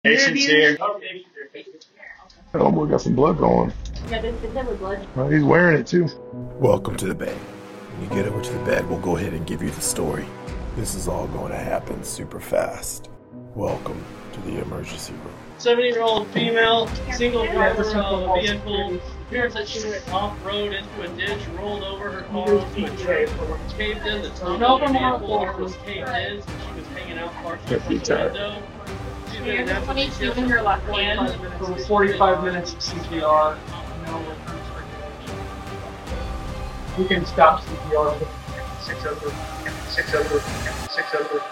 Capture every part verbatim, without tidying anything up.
Patience here. Oh boy, got some blood going. Yeah, this is never blood. Oh, he's wearing it too. Welcome to the bed. When you get over to the bed, we'll go ahead and give you the story. This is all going to happen super fast. Welcome to the emergency room. seventy-year-old female, single driver of a vehicle, appears that she went off-road into a ditch, rolled over her car into a tree, caved in, the top of the vehicle was caved in, so she was hanging out partially from the window. She's been in twenty-two in your left hand. For forty-five minutes of C P R. No, we can stop C P R. Six over, six over, six over.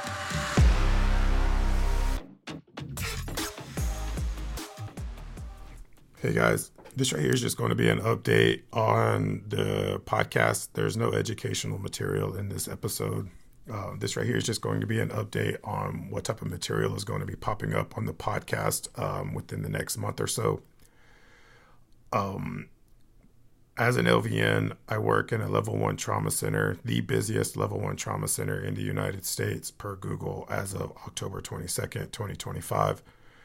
Hey guys, this right here is just going to be an update on the podcast. There's no educational material in this episode. Uh, this right here is just going to be an update on what type of material is going to be popping up on the podcast um, within the next month or so. Um, as an L V N, I work in a level one trauma center, the busiest level one trauma center in the United States per Google as of October twenty-second, twenty twenty-five.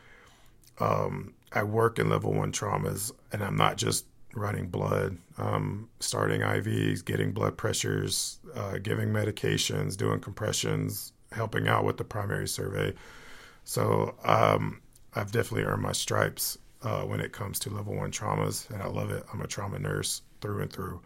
Um, I work in level one traumas, and I'm not just running blood. Um, starting I Vs, getting blood pressures, uh, giving medications, doing compressions, helping out with the primary survey. So um, I've definitely earned my stripes uh, when it comes to level one traumas, and I love it. I'm a trauma nurse through and through.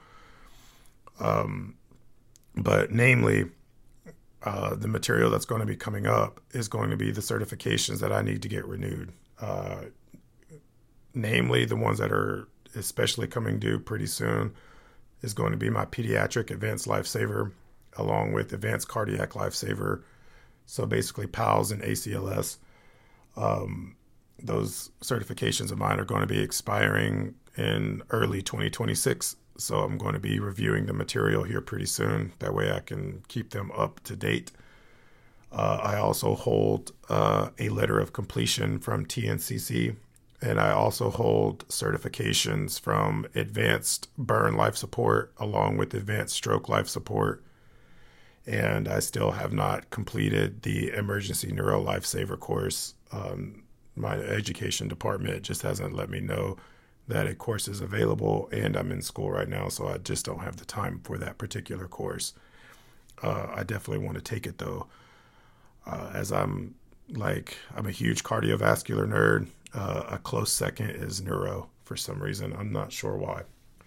Um, but namely, uh, the material that's going to be coming up is going to be the certifications that I need to get renewed. Uh, namely, the ones that are especially coming due pretty soon is going to be my pediatric advanced lifesaver, along with advanced cardiac lifesaver. So basically PALS and A C L S. Um, those certifications of mine are going to be expiring in early twenty twenty-six. So I'm going to be reviewing the material here pretty soon. That way I can keep them up to date. Uh, I also hold uh, a letter of completion from T N C C, and I also hold certifications from Advanced Burn Life Support along with Advanced Stroke Life Support. And I still have not completed the Emergency Neuro Lifesaver course. Um, my education department just hasn't let me know that a course is available, and I'm in school right now, so I just don't have the time for that particular course. Uh, I definitely want to take it though. Uh, as I'm like, I'm a huge cardiovascular nerd. Uh, a close second is neuro for some reason. I'm not sure why.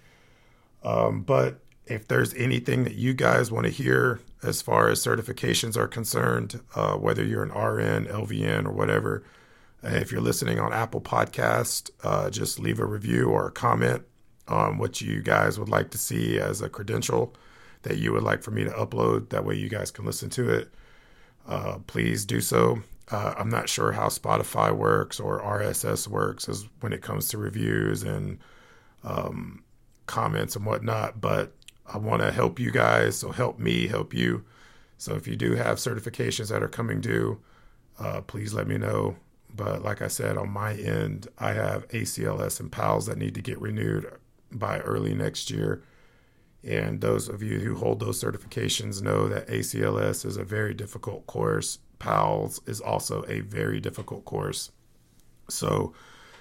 Um, but if there's anything that you guys want to hear as far as certifications are concerned, uh, whether you're an R N, L V N, or whatever, uh, if you're listening on Apple Podcast, uh, just leave a review or a comment on what you guys would like to see as a credential that you would like for me to upload. That way you guys can listen to it. Uh, please do so. Uh, I'm not sure how Spotify works or R S S works as when it comes to reviews and um, comments and whatnot, but I want to help you guys, so help me help you. So if you do have certifications that are coming due, uh, please let me know. But like I said, on my end, I have A C L S and PALS that need to get renewed by early next year. And those of you who hold those certifications know that A C L S is a very difficult course. PALS is also a very difficult course. So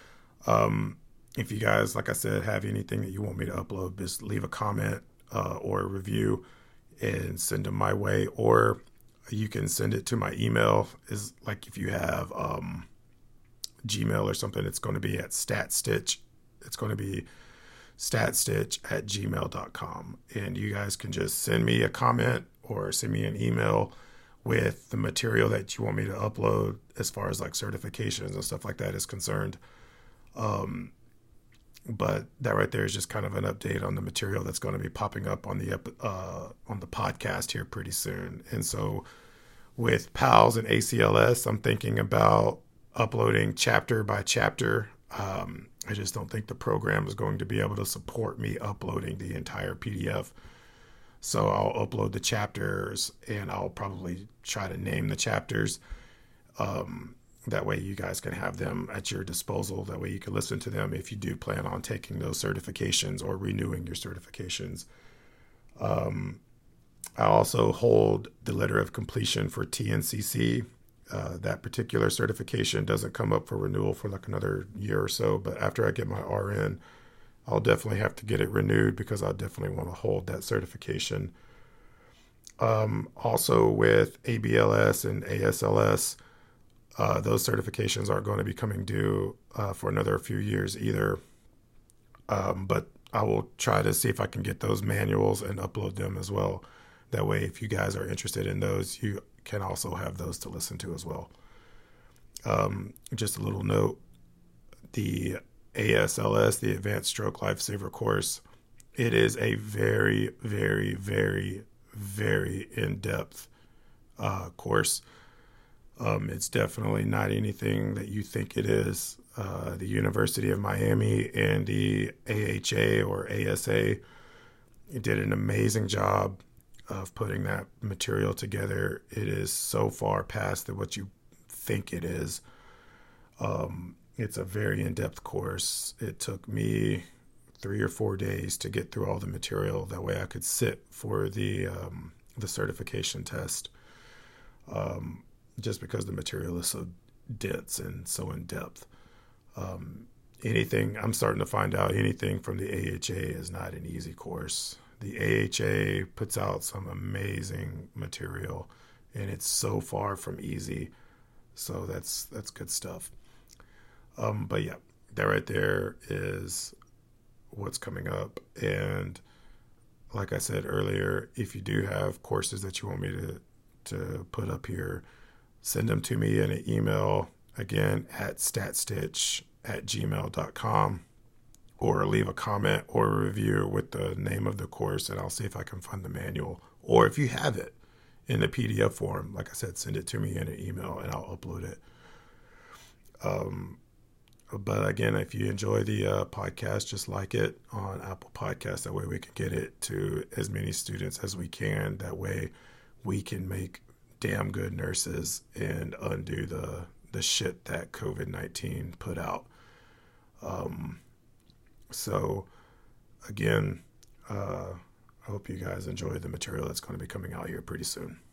um, if you guys, like I said, have anything that you want me to upload, just leave a comment uh, or a review and send them my way. Or you can send it to my email. Is like if you have um, Gmail or something, it's going to be at StatStitch. It's going to be statstitch at gmail dot com, and you guys can just send me a comment or send me an email with the material that you want me to upload as far as like certifications and stuff like that is concerned. Um, but that right there is just kind of an update on the material that's going to be popping up on the uh, on the podcast here pretty soon. And so with PALS and A C L S, I'm thinking about uploading chapter by chapter. Um, I just don't think the program is going to be able to support me uploading the entire P D F. So I'll upload the chapters, and I'll probably try to name the chapters. Um, that way you guys can have them at your disposal. That way you can listen to them if you do plan on taking those certifications or renewing your certifications. Um, I also hold the letter of completion for T N C C. uh, that particular certification doesn't come up for renewal for like another year or so. But after I get my R N, I'll definitely have to get it renewed because I definitely want to hold that certification. Um, also with A B L S and A S L S, uh, those certifications aren't going to be coming due uh, for another few years either. Um, but I will try to see if I can get those manuals and upload them as well. That way, if you guys are interested in those, you can also have those to listen to as well. Um, just a little note, the A S L S, the Advanced Stroke Lifesaver course, it is a very, very, very, very in-depth uh, course. Um, it's definitely not anything that you think it is. Uh, the University of Miami and the A H A or A S A did an amazing job of putting that material together. It is so far past what you think it is. Um, it's a very in-depth course. It took me three or four days to get through all the material. That way I could sit for the um, the certification test. Um, just because the material is so dense and so in-depth. Um, anything, I'm starting to find out anything from the A H A is not an easy course. The A H A puts out some amazing material, and it's so far from easy. So that's that's good stuff. Um, but yeah, that right there is what's coming up. And like I said earlier, if you do have courses that you want me to to put up here, send them to me in an email, again, at statstitch at gmail dot com, or leave a comment or a review with the name of the course, and I'll see if I can find the manual. Or if you have it in the P D F form, like I said, send it to me in an email, and I'll upload it. Um, but again, if you enjoy the uh, podcast, just like it on Apple Podcasts. That way we can get it to as many students as we can. That way we can make damn good nurses and undo the the shit that COVID nineteen put out. Um, so again, uh, I hope you guys enjoy the material that's going to be coming out here pretty soon.